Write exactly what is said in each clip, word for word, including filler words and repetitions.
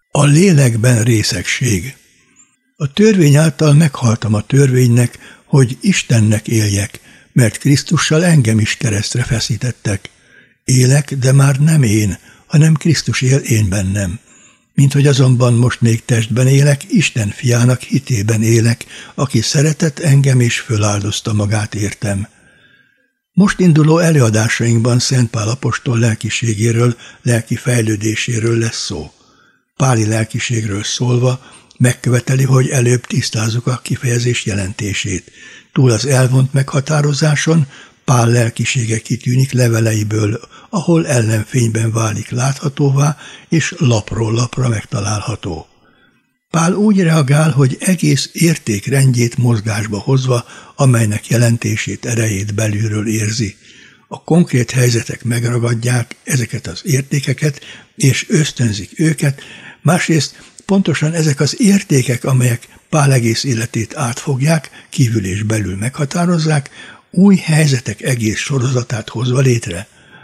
A lélekben részegség. A törvény által meghaltam a törvénynek, hogy Istennek éljek, mert Krisztussal engem is keresztre feszítettek. Élek, de már nem én, hanem Krisztus él én bennem. Mint hogy azonban most még testben élek, Isten fiának hitében élek, aki szeretett engem és föláldozta magát értem. Most induló előadásainkban Szent Pál apostol lelkiségéről, lelki fejlődéséről lesz szó. Páli lelkiségről szólva megköveteli, hogy előbb tisztázzuk a kifejezés jelentését. Túl az elvont meghatározáson Pál lelkisége kitűnik leveleiből, ahol ellenfényben válik láthatóvá, és lapról lapra megtalálható. Pál úgy reagál, hogy egész értékrendjét mozgásba hozva, amelynek jelentését, erejét belülről érzi. A konkrét helyzetek megragadják ezeket az értékeket, és ösztönzik őket, másrészt pontosan ezek az értékek, amelyek Pál egész életét átfogják, kívül és belül meghatározzák, új helyzetek egész sorozatát hozva létre.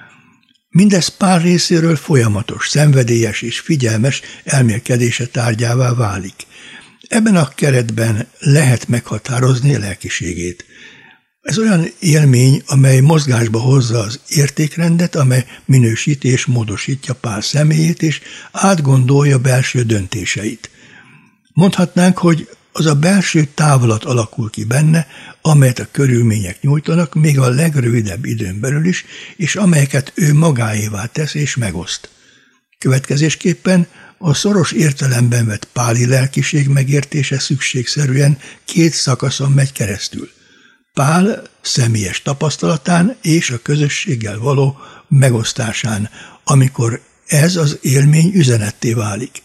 Mindez Pál részéről folyamatos, szenvedélyes és figyelmes elmélkedése tárgyává válik. Ebben a keretben lehet meghatározni lelkiségét. Ez olyan élmény, amely mozgásba hozza az értékrendet, amely minősíti és módosítja Pál személyét, és átgondolja belső döntéseit. Mondhatnánk, hogy az a belső távolat alakul ki benne, amelyet a körülmények nyújtanak, még a legrövidebb időn belül is, és amelyeket ő magáévá tesz és megoszt. Következésképpen a szoros értelemben vett páli lelkiség megértése szükségszerűen két szakaszon megy keresztül. Pál személyes tapasztalatán és a közösséggel való megosztásán, amikor ez az élmény üzenetté válik.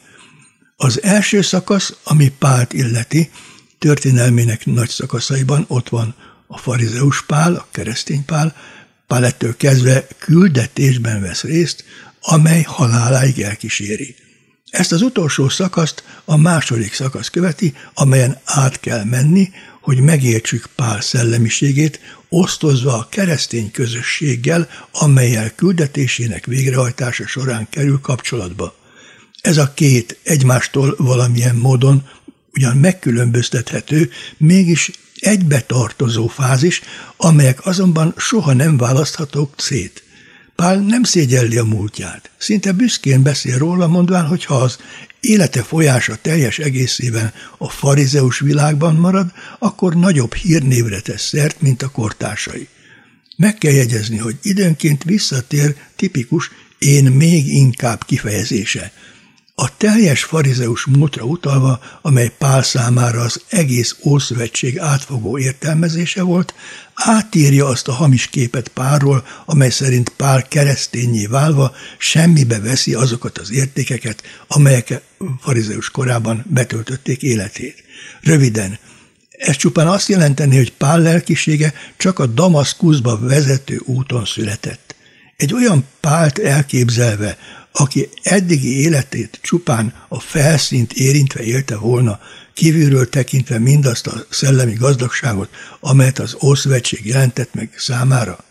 Az első szakasz, ami Pált illeti, történelmének nagy szakaszaiban ott van a farizeus Pál, a keresztény Pál. Pál ettől kezdve küldetésben vesz részt, amely haláláig elkíséri. Ezt az utolsó szakaszt a második szakasz követi, amelyen át kell menni, hogy megértsük Pál szellemiségét, osztozva a keresztény közösséggel, amellyel küldetésének végrehajtása során kerül kapcsolatba. Ez a két egymástól valamilyen módon ugyan megkülönböztethető, mégis egybetartozó fázis, amelyek azonban soha nem választhatók szét. Pál nem szégyelli a múltját. Szinte büszkén beszél róla, mondván, hogy ha az élete folyása teljes egészében a farizeus világban marad, akkor nagyobb hírnévre tesz szert, mint a kortársai. Meg kell jegyezni, hogy időnként visszatér tipikus én még inkább kifejezése. A teljes farizeus múltra utalva, amely Pál számára az egész Ószövetség átfogó értelmezése volt, átírja azt a hamis képet Pálról, amely szerint Pál kereszténnyé válva semmibe veszi azokat az értékeket, amelyek farizeus korában betöltötték életét. Röviden, ez csupán azt jelenteni, hogy Pál lelkisége csak a Damaszkuszba vezető úton született. Egy olyan Pált elképzelve, aki eddigi életét csupán a felszínt érintve élte volna, kívülről tekintve mindazt a szellemi gazdagságot, amelyet az Ószövetség jelentett meg számára.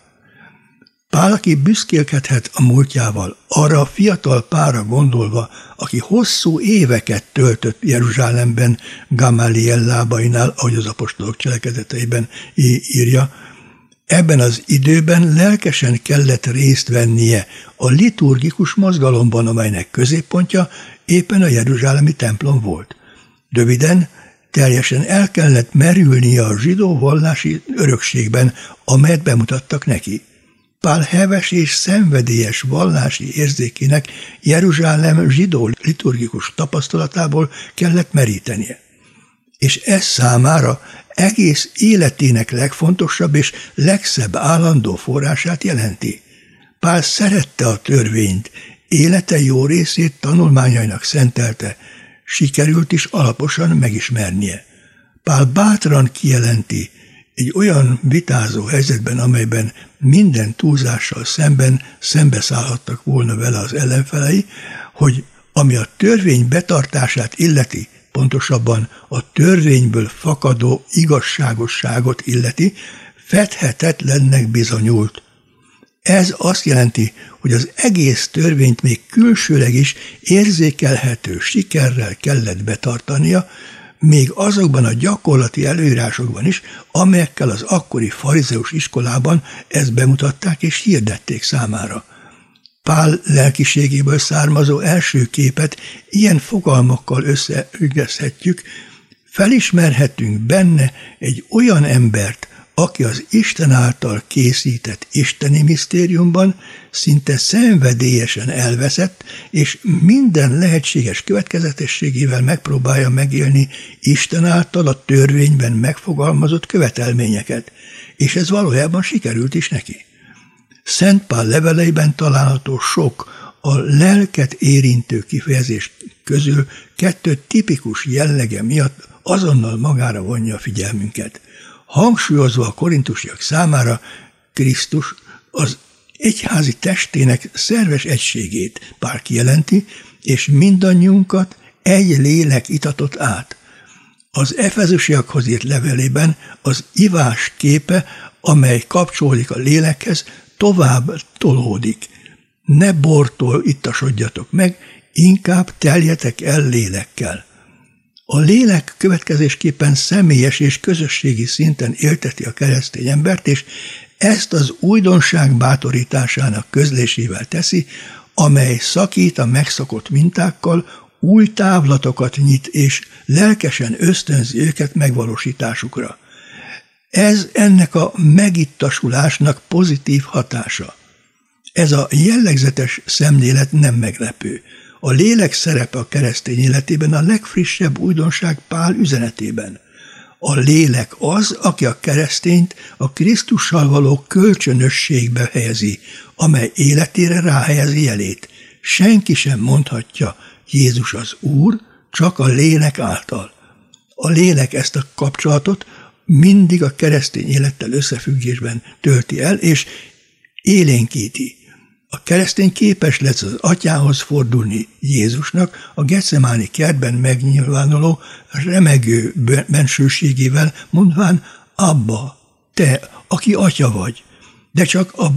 Pál, aki büszkélkedhet a múltjával, arra a fiatal Pálra gondolva, aki hosszú éveket töltött Jeruzsálemben, Gamáliel lábainál, ahogy az apostolok cselekedeteiben írja, ebben az időben lelkesen kellett részt vennie a liturgikus mozgalomban, amelynek középpontja éppen a jeruzsálemi templom volt. Röviden, teljesen el kellett merülnie a zsidó vallási örökségben, amelyet bemutattak neki. Pál heves és szenvedélyes vallási érzékének Jeruzsálem zsidó liturgikus tapasztalatából kellett merítenie. És ez számára egész életének legfontosabb és legszebb állandó forrását jelenti. Pál szerette a törvényt, élete jó részét tanulmányainak szentelte, sikerült is alaposan megismernie. Pál bátran kijelenti, egy olyan vitázó helyzetben, amelyben minden túlzással szemben szembeszállhattak volna vele az ellenfelei, hogy ami a törvény betartását illeti, pontosabban a törvényből fakadó igazságosságot illeti, fedhetetlennek bizonyult. Ez azt jelenti, hogy az egész törvényt még külsőleg is érzékelhető sikerrel kellett betartania, még azokban a gyakorlati előírásokban is, amelyekkel az akkori farizeus iskolában ezt bemutatták és hirdették számára. Pál lelkiségéből származó első képet ilyen fogalmakkal összeügyezhetjük, felismerhetünk benne egy olyan embert, aki az Isten által készített isteni misztériumban szinte szenvedélyesen elveszett, és minden lehetséges következetességével megpróbálja megélni Isten által a törvényben megfogalmazott követelményeket, és ez valójában sikerült is neki. Szent Pál leveleiben található sok a lelket érintő kifejezés közül kettő tipikus jellege miatt azonnal magára vonja a figyelmünket. Hangsúlyozva a korintusiak számára Krisztus az egyházi testének szerves egységét Pál kijelenti, és mindannyiunkat egy lélek itatott át. Az efezusiakhoz írt levelében az ivás képe, amely kapcsolódik a lélekhez, tovább tolódik. Ne bortól ittasodjatok meg, inkább teljetek el lélekkel. A lélek következésképpen személyes és közösségi szinten élteti a keresztény embert, és ezt az újdonság bátorításának közlésével teszi, amely szakít a megszokott mintákkal, új távlatokat nyit és lelkesen ösztönzi őket megvalósításukra. Ez ennek a megittasulásnak pozitív hatása. Ez a jellegzetes szemlélet nem meglepő. A lélek szerepe a keresztény életében a legfrissebb újdonság Pál üzenetében. A lélek az, aki a keresztényt a Krisztussal való kölcsönösségbe helyezi, amely életére ráhelyezi jelét. Senki sem mondhatja, Jézus az Úr, csak a lélek által. A lélek ezt a kapcsolatot mindig a keresztény élettel összefüggésben tölti el, és élénkíti. A keresztény képes lesz az atyához fordulni Jézusnak a Getsemáni kertben megnyilvánuló remegő bensőségével, mondván, Abba, te, aki atya vagy, de csak a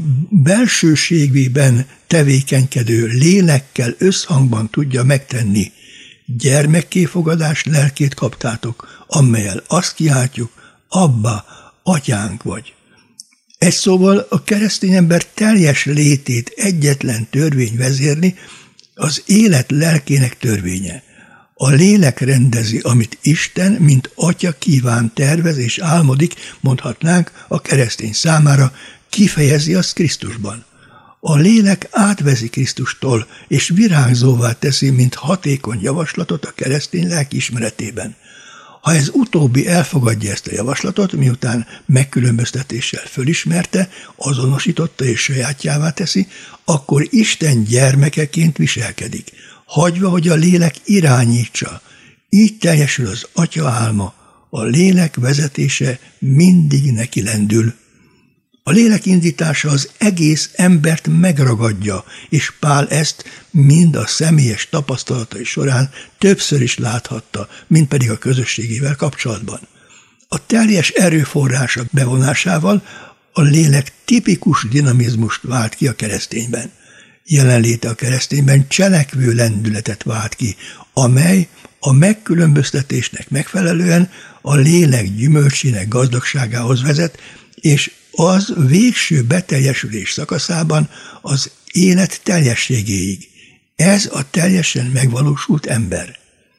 belsőségében tevékenykedő lélekkel összhangban tudja megtenni. Gyermekké fogadás lelkét kaptátok, amellyel azt kiáltjuk, Abba, atyánk vagy. Egy szóval a keresztény ember teljes létét egyetlen törvény vezérli, az élet lelkének törvénye. A lélek rendezi, amit Isten, mint atya kíván, tervez és álmodik, mondhatnánk a keresztény számára, kifejezi azt Krisztusban. A lélek átveszi Krisztustól, és virágzóvá teszi, mint hatékony javaslatot a keresztény lelki ismeretében. Ha ez utóbbi elfogadja ezt a javaslatot, miután megkülönböztetéssel fölismerte, azonosította és sajátjává teszi, akkor Isten gyermekeként viselkedik, hagyva, hogy a lélek irányítsa. Így teljesül az atya álma, a lélek vezetése mindig neki lendül. A lélek indítása az egész embert megragadja, és Pál ezt mind a személyes tapasztalatai során többször is láthatta, mind pedig a közösségével kapcsolatban. A teljes erőforrások bevonásával a lélek tipikus dinamizmust vált ki a keresztényben. Jelenléte a keresztényben cselekvő lendületet vált ki, amely a megkülönböztetésnek megfelelően a lélek gyümölcsének gazdagságához vezet, és az végső beteljesülés szakaszában az élet teljességéig. Ez a teljesen megvalósult ember.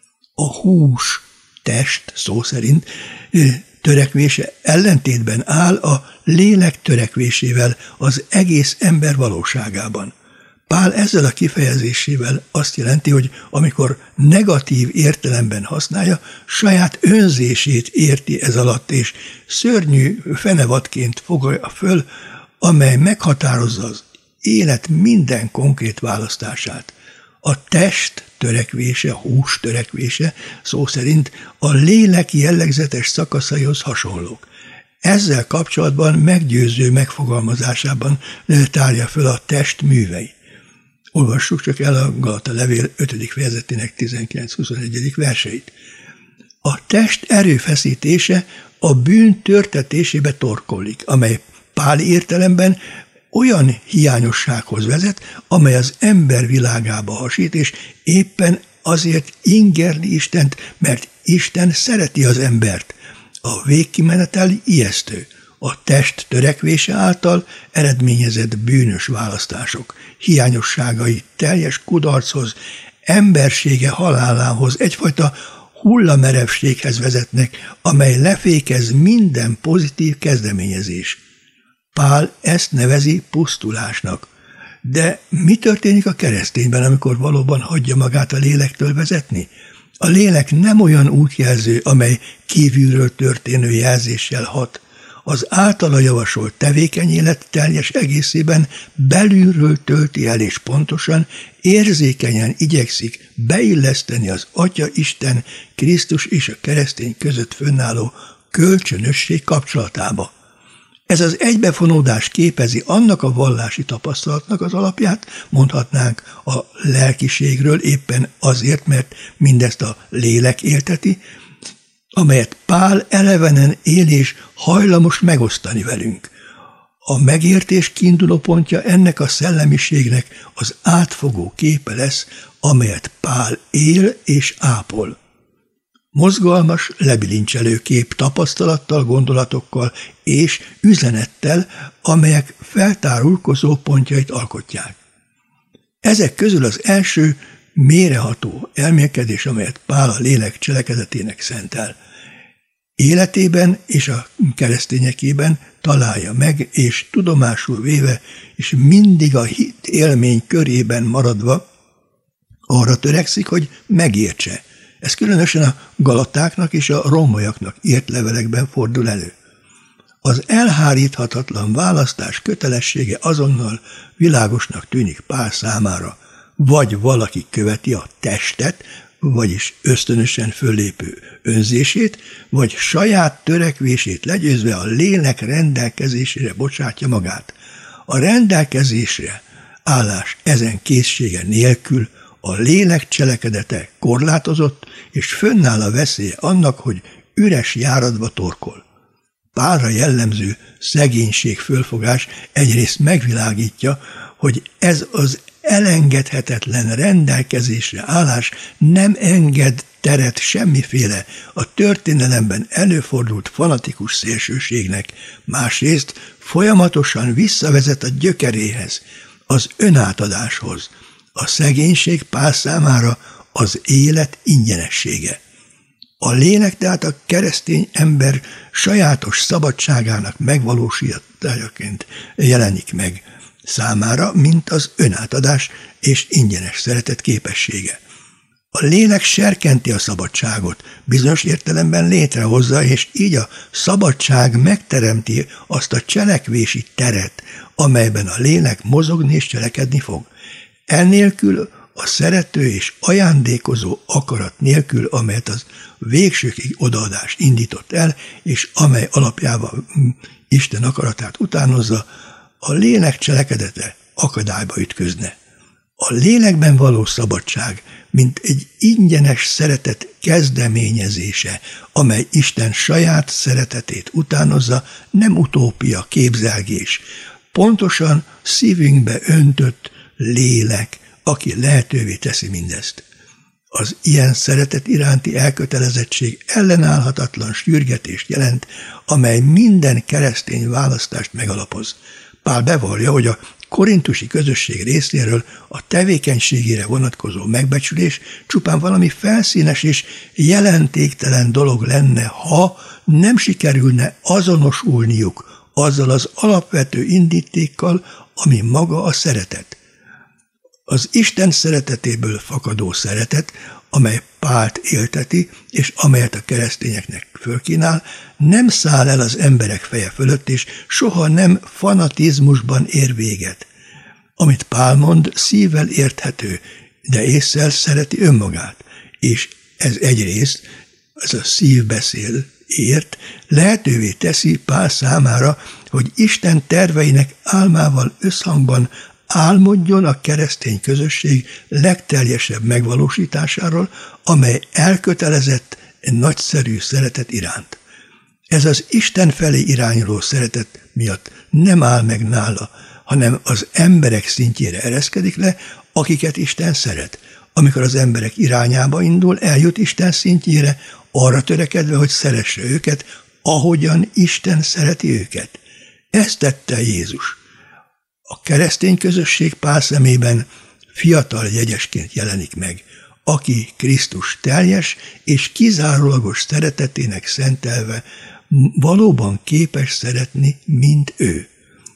A hús, test szó szerint törekvése ellentétben áll a lélek törekvésével az egész ember valóságában. Pál ezzel a kifejezésével azt jelenti, hogy amikor negatív értelemben használja, saját önzését érti ez alatt, és szörnyű fenevadként fogja föl, amely meghatározza az élet minden konkrét választását. A test törekvése, a hús törekvése szó szerint a lélek jellegzetes szakaszaihoz hasonlók. Ezzel kapcsolatban meggyőző megfogalmazásában tárja föl a test műveit. Olvassuk csak el a Galata levél ötödik fejezetének tizenkilenc-huszonegyedik verseit. A test erőfeszítése a bűn törtetésébe torkollik, amely páli értelemben olyan hiányossághoz vezet, amely az ember világába hasít, és éppen azért ingerli Istent, mert Isten szereti az embert. A végkimenetel ijesztő. A test törekvése által eredményezett bűnös választások, hiányosságai teljes kudarchoz, embersége halálához, egyfajta hullamerevséghez vezetnek, amely lefékez minden pozitív kezdeményezés. Pál ezt nevezi pusztulásnak. De mi történik a keresztényben, amikor valóban hagyja magát a lélektől vezetni? A lélek nem olyan útjelző, amely kívülről történő jelzéssel hat. Az általa javasolt tevékeny élet teljes egészében belülről tölti el, és pontosan, érzékenyen igyekszik beilleszteni az Atya Isten, Krisztus és a keresztény között fönnálló kölcsönösség kapcsolatába. Ez az egybefonódás képezi annak a vallási tapasztalatnak az alapját, mondhatnánk a lelkiségről éppen azért, mert mindezt a lélek élteti, amelyet Pál elevenen él és hajlamos megosztani velünk. A megértés kiindulópontja ennek a szellemiségnek az átfogó képe lesz, amelyet Pál él és ápol. Mozgalmas, lebilincselő kép tapasztalattal, gondolatokkal és üzenettel, amelyek feltárulkozó pontjait alkotják. Ezek közül az első mélyreható elmélkedés, amelyet Pál a lélek cselekedetének szentel. Életében és a keresztényekében találja meg, és tudomásul véve, és mindig a hit élmény körében maradva arra törekszik, hogy megértse. Ez különösen a galatáknak és a rómaiaknak írt levelekben fordul elő. Az elháríthatatlan választás kötelessége azonnal világosnak tűnik Pál számára. Vagy valaki követi a testet, vagyis ösztönösen föllépő önzését, vagy saját törekvését legyőzve a lélek rendelkezésére bocsátja magát. A rendelkezésre állás ezen készsége nélkül a lélek cselekedete korlátozott, és fönnáll a veszélye annak, hogy üres járatba torkol. Pálra jellemző szegénység fölfogás egyrészt megvilágítja, hogy ez az elengedhetetlen rendelkezésre állás nem enged teret semmiféle a történelemben előfordult fanatikus szélsőségnek, másrészt folyamatosan visszavezet a gyökeréhez, az önátadáshoz. A szegénység Pál számára az élet ingyenessége. A lélek tehát a keresztény ember sajátos szabadságának megvalósításaként jelenik meg számára, mint az önátadás és ingyenes szeretet képessége. A lélek serkenti a szabadságot, bizonyos értelemben létrehozza, és így a szabadság megteremti azt a cselekvési teret, amelyben a lélek mozogni és cselekedni fog. Ennélkül a szerető és ajándékozó akarat nélkül, amelyet az végsőkig odaadás indított el, és amely alapjával Isten akaratát utánozza, a lélek cselekedete akadályba ütközne. A lélekben való szabadság, mint egy ingyenes szeretet kezdeményezése, amely Isten saját szeretetét utánozza, nem utópia, képzelgés. Pontosan szívünkbe öntött lélek, aki lehetővé teszi mindezt. Az ilyen szeretet iránti elkötelezettség ellenállhatatlan sürgetést jelent, amely minden keresztény választást megalapoz. Pál bevallja, hogy a korintusi közösség részéről a tevékenységére vonatkozó megbecsülés csupán valami felszínes és jelentéktelen dolog lenne, ha nem sikerülne azonosulniuk azzal az alapvető indítékkal, ami maga a szeretet. Az Isten szeretetéből fakadó szeretet, amely Pált élteti, és amelyet a keresztényeknek fölkínál, nem száll el az emberek feje fölött, és soha nem fanatizmusban ér véget. Amit Pál mond, szívvel érthető, de ésszel szereti önmagát, és ez egyrészt, ez a szívbeszél ért, lehetővé teszi Pál számára, hogy Isten terveinek álmával összhangban álmodjon a keresztény közösség legteljesebb megvalósításáról, amely elkötelezett egy nagyszerű szeretet iránt. Ez az Isten felé irányuló szeretet miatt nem áll meg nála, hanem az emberek szintjére ereszkedik le, akiket Isten szeret. Amikor az emberek irányába indul, eljut Isten szintjére, arra törekedve, hogy szeresse őket, ahogyan Isten szereti őket. Ezt tette Jézus. A keresztény közösség Pál szemében fiatal jegyesként jelenik meg, aki Krisztus teljes és kizárólagos szeretetének szentelve valóban képes szeretni, mint ő.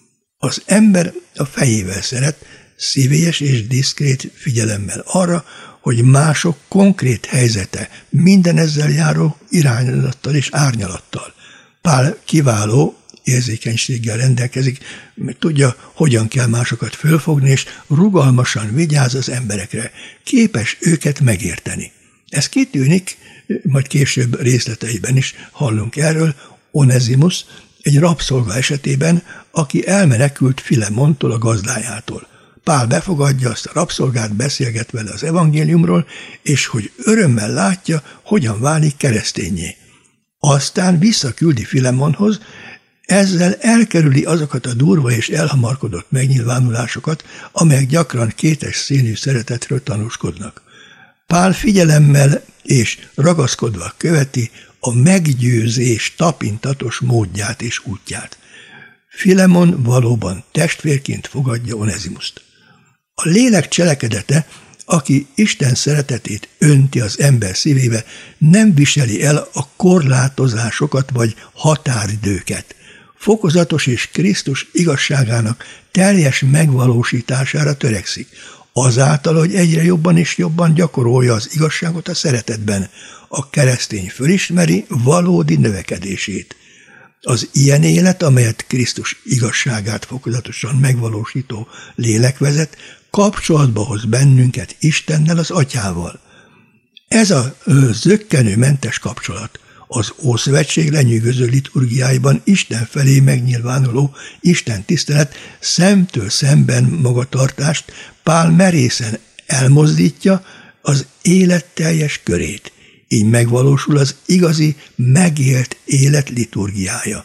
Az ember a fejével szeret, szívélyes és diszkrét figyelemmel arra, hogy mások konkrét helyzete minden ezzel járó irányzattal és árnyalattal. Pál kiváló érzékenységgel rendelkezik, mert tudja, hogyan kell másokat fölfogni, és rugalmasan vigyáz az emberekre, képes őket megérteni. Ez kitűnik, majd később részleteiben is hallunk erről, Onezimus, egy rabszolga esetében, aki elmenekült Filemontól, a gazdájától. Pál befogadja azt a rabszolgát, beszélget vele az evangéliumról, és hogy örömmel látja, hogyan válik kereszténnyé. Aztán visszaküldi Filemonhoz, ezzel elkerüli azokat a durva és elhamarkodott megnyilvánulásokat, amelyek gyakran kétes színű szeretetről tanúskodnak. Pál figyelemmel és ragaszkodva követi a meggyőzés tapintatos módját és útját. Filemon valóban testvérként fogadja Onezimust. A lélek cselekedete, aki Isten szeretetét önti az ember szívébe, nem viseli el a korlátozásokat vagy határidőket. Fokozatos és Krisztus igazságának teljes megvalósítására törekszik, azáltal, hogy egyre jobban és jobban gyakorolja az igazságot a szeretetben. A keresztény fölismeri valódi növekedését. Az ilyen élet, amelyet Krisztus igazságát fokozatosan megvalósító lélek vezet, kapcsolatba hoz bennünket Istennel, az Atyával. Ez a zökkenőmentes kapcsolat az Ószövetség lenyűgöző liturgiáiban Isten felé megnyilvánuló Isten tisztelet szemtől szemben magatartást Pál merészen elmozdítja az élet teljes körét. Így megvalósul az igazi, megélt élet liturgiája.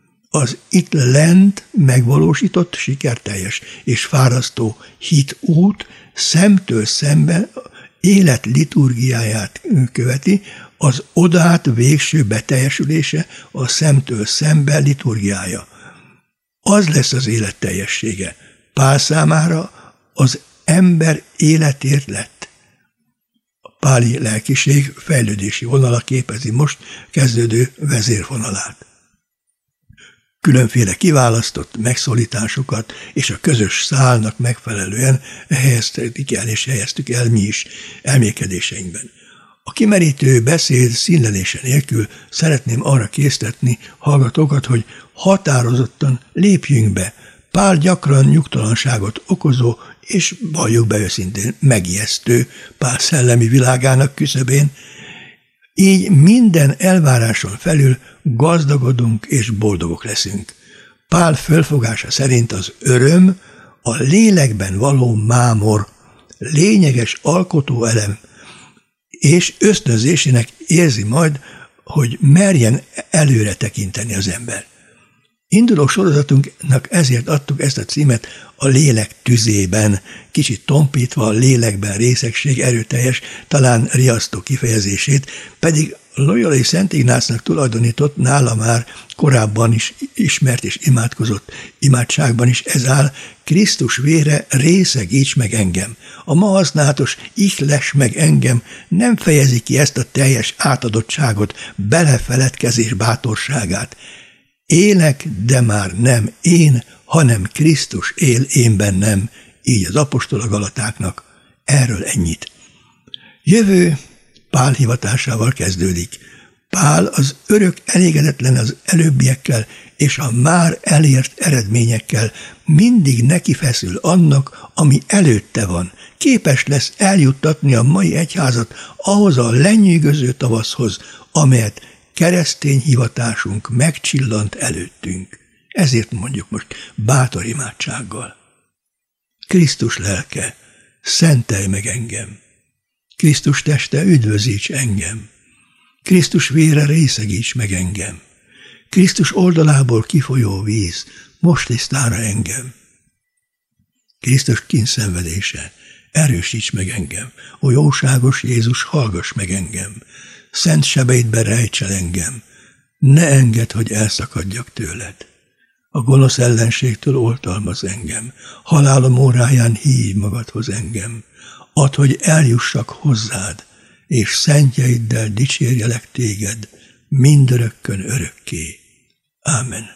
Az itt lent megvalósított sikerteljes és fárasztó hitút szemtől szemben élet liturgiáját követi, az odát végső beteljesülése a szemtől szemben liturgiája. Az lesz az élet teljessége. Pál számára az ember életért lett. A páli lelkiség fejlődési vonala képezi most kezdődő vezérvonalát. Különféle kiválasztott megszólításokat és a közös szálnak megfelelően helyeztük el és helyeztük el mi is elmékedéseinkben. A kimerítő beszéd színlelése nélkül szeretném arra késztetni hallgatókat, hogy határozottan lépjünk be. Pál gyakran nyugtalanságot okozó és valljuk be őszintén megijesztő Pál szellemi világának küszöbén, így minden elváráson felül gazdagodunk és boldogok leszünk. Pál fölfogása szerint az öröm a lélekben való mámor, lényeges alkotóelem, és ösztönzésének érzi majd, hogy merjen előre tekinteni az ember. Induló sorozatunknak ezért adtuk ezt a címet a lélek tüzében, kicsit tompítva a lélekben részegség erőteljes, talán riasztó kifejezését, pedig Loyolai Szent Ignácnak tulajdonított, nála már korábban is ismert és imádkozott imádságban is ez áll: Krisztus vére részegíts meg engem. A ma használatos ihles meg engem nem fejezi ki ezt a teljes átadottságot, belefeledkezés bátorságát. Élek, de már nem én, hanem Krisztus él én bennem, így az apostol a Galatáknak. Erről ennyit. Jövő Pál hivatásával kezdődik. Pál az örök elégedetlen az előbbiekkel és a már elért eredményekkel, mindig neki feszül annak, ami előtte van. Képes lesz eljuttatni a mai egyházat ahhoz a lenyűgöző tavaszhoz, amelyet keresztény hivatásunk megcsillant előttünk. Ezért mondjuk most bátor imádsággal. Krisztus lelke, szentelj meg engem! Krisztus teste, üdvözíts engem! Krisztus vére részegíts meg engem! Krisztus oldalából kifolyó víz, most tisztára engem! Krisztus kínszenvedése, erősíts meg engem, ó jóságos Jézus, hallgass meg engem, szent sebeidbe rejts el engem, ne engedd, hogy elszakadjak tőled. A gonosz ellenségtől oltalmaz engem, halálom óráján hívj magadhoz engem, add, hogy eljussak hozzád, és szentjeiddel dicsérjelek téged, mindörökkön örökké. Ámen.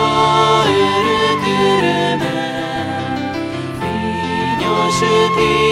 Sötét